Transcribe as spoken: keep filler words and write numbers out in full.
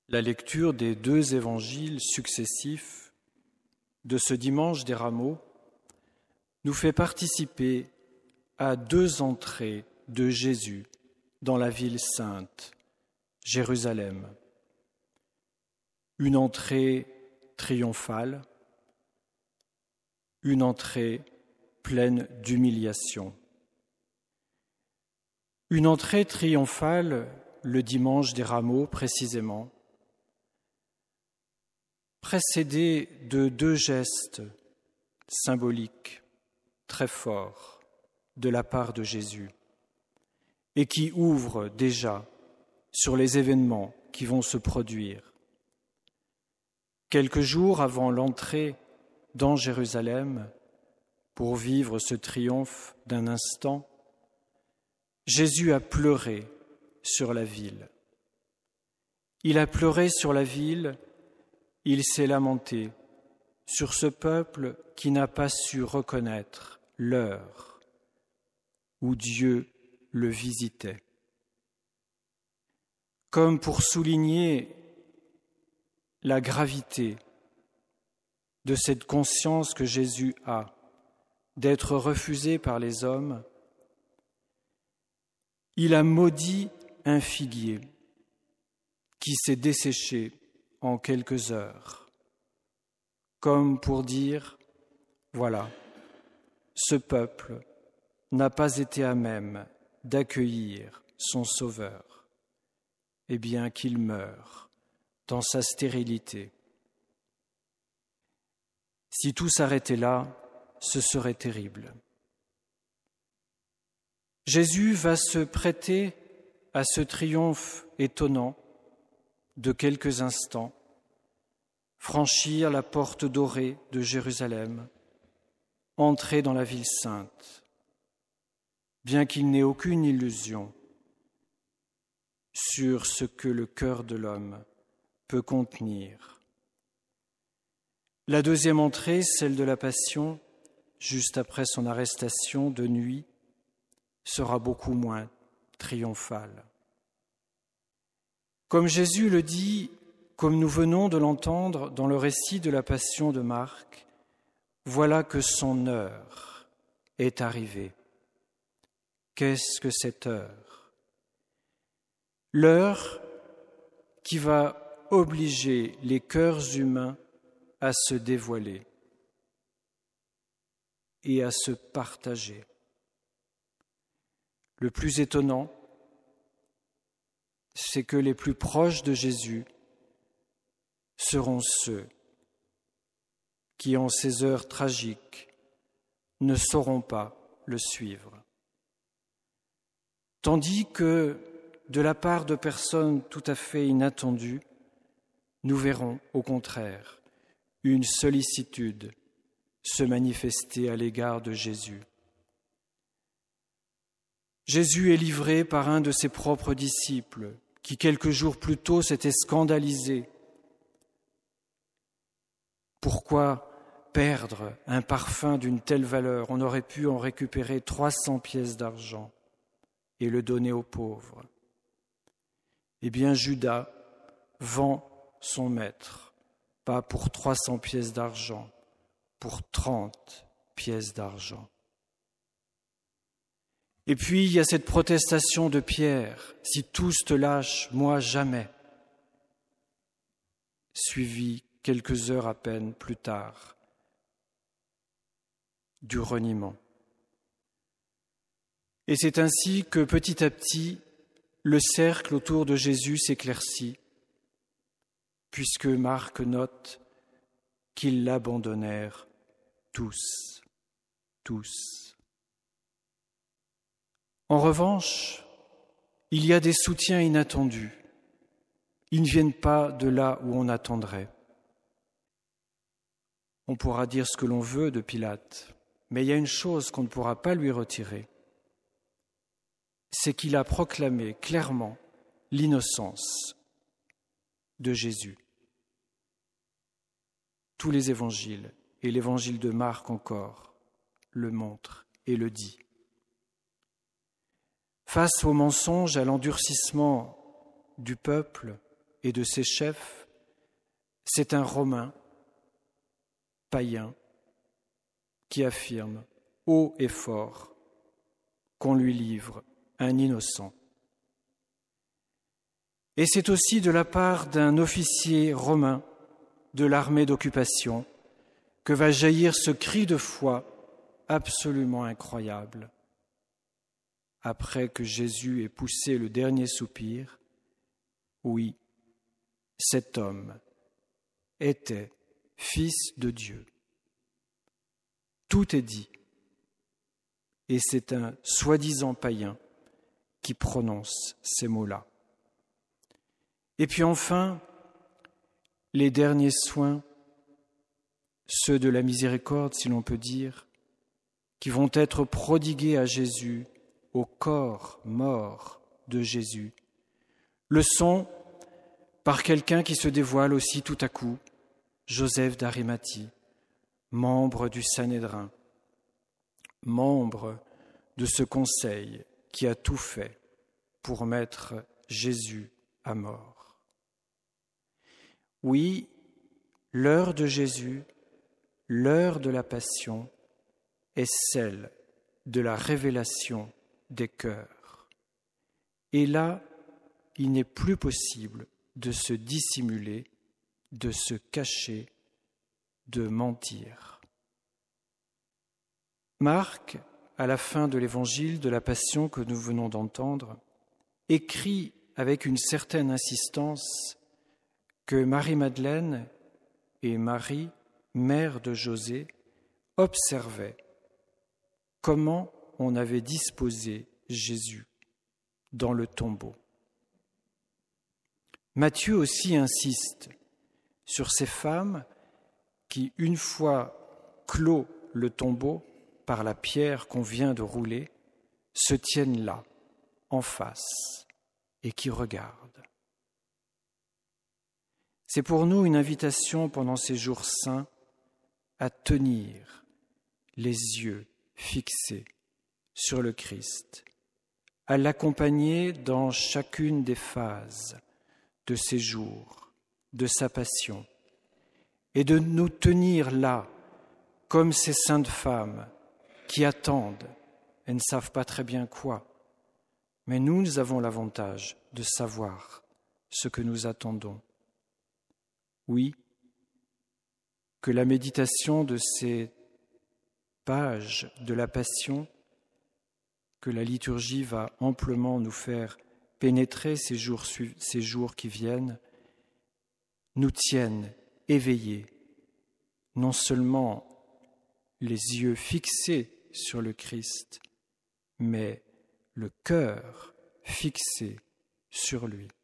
La lecture des deux évangiles successifs de ce dimanche des Rameaux nous fait participer à deux entrées de Jésus dans la ville sainte, Jérusalem. Une entrée triomphale, une entrée pleine d'humiliation. Une entrée triomphale, le dimanche des Rameaux précisément, précédée de deux gestes symboliques très forts de la part de Jésus et qui ouvrent déjà sur les événements qui vont se produire. Quelques jours avant l'entrée dans Jérusalem, pour vivre ce triomphe d'un instant, Jésus a pleuré sur la ville. Il a pleuré sur la ville, il s'est lamenté sur ce peuple qui n'a pas su reconnaître l'heure où Dieu le visitait. Comme pour souligner la gravité de cette conscience que Jésus a d'être refusé par les hommes, il a maudit un figuier qui s'est desséché en quelques heures, comme pour dire, voilà, ce peuple n'a pas été à même d'accueillir son Sauveur, et bien qu'il meure dans sa stérilité. Si tout s'arrêtait là, ce serait terrible. Jésus va se prêter à ce triomphe étonnant de quelques instants, franchir la porte dorée de Jérusalem, entrer dans la ville sainte, bien qu'il n'ait aucune illusion sur ce que le cœur de l'homme peut contenir. La deuxième entrée, celle de la Passion, juste après son arrestation de nuit, sera beaucoup moins triomphale. Comme Jésus le dit, comme nous venons de l'entendre dans le récit de la Passion de Marc, voilà que son heure est arrivée. Qu'est-ce que cette heure? L'heure qui va obliger les cœurs humains à se dévoiler et à se partager. Le plus étonnant, c'est que les plus proches de Jésus seront ceux qui, en ces heures tragiques, ne sauront pas le suivre. Tandis que, de la part de personnes tout à fait inattendues, nous verrons, au contraire, une sollicitude se manifester à l'égard de Jésus. Jésus est livré par un de ses propres disciples, qui quelques jours plus tôt s'était scandalisé. Pourquoi perdre un parfum d'une telle valeur? On aurait pu en récupérer trois cents pièces d'argent et le donner aux pauvres. Eh bien, Judas vend son maître, pas pour trois cents pièces d'argent, pour trente pièces d'argent. Et puis, il y a cette protestation de Pierre, « Si tous te lâchent, moi jamais », suivie quelques heures à peine plus tard du reniement. Et c'est ainsi que petit à petit, le cercle autour de Jésus s'éclaircit, puisque Marc note qu'ils l'abandonnèrent tous, tous. En revanche, il y a des soutiens inattendus. Ils ne viennent pas de là où on attendrait. On pourra dire ce que l'on veut de Pilate, mais il y a une chose qu'on ne pourra pas lui retirer, c'est qu'il a proclamé clairement l'innocence de Jésus. Tous les évangiles, et l'évangile de Marc encore, le montrent et le disent. Face au mensonge, à l'endurcissement du peuple, et de ses chefs, c'est un Romain païen qui affirme haut et fort qu'on lui livre un innocent. Et c'est aussi de la part d'un officier romain de l'armée d'occupation que va jaillir ce cri de foi absolument incroyable. Après que Jésus ait poussé le dernier soupir, oui, cet homme était fils de Dieu. Tout est dit, et c'est un soi-disant païen qui prononce ces mots-là. Et puis enfin, les derniers soins, ceux de la miséricorde, si l'on peut dire, qui vont être prodigués à Jésus, au corps mort de Jésus, le sont par quelqu'un qui se dévoile aussi tout à coup, Joseph d'Arimathie, membre du Sanhédrin, membre de ce conseil qui a tout fait pour mettre Jésus à mort. Oui, l'heure de Jésus, l'heure de la passion est celle de la révélation des cœurs. Et là, il n'est plus possible de se dissimuler, de se cacher, de mentir. Marc, à la fin de l'évangile de la Passion que nous venons d'entendre, écrit avec une certaine insistance que Marie-Madeleine et Marie, mère de José, observaient comment on avait disposé Jésus dans le tombeau. Matthieu aussi insiste sur ces femmes qui, une fois clos le tombeau par la pierre qu'on vient de rouler, se tiennent là, en face, et qui regardent. C'est pour nous une invitation pendant ces jours saints à tenir les yeux fixés sur le Christ, à l'accompagner dans chacune des phases de ses jours, de sa passion, et de nous tenir là, comme ces saintes femmes qui attendent, elles ne savent pas très bien quoi, mais nous, nous avons l'avantage de savoir ce que nous attendons. Oui, que la méditation de ces pages de la Passion, que la liturgie va amplement nous faire pénétrer ces jours, ces jours qui viennent, nous tiennent éveillés, non seulement les yeux fixés sur le Christ, mais le cœur fixé sur lui.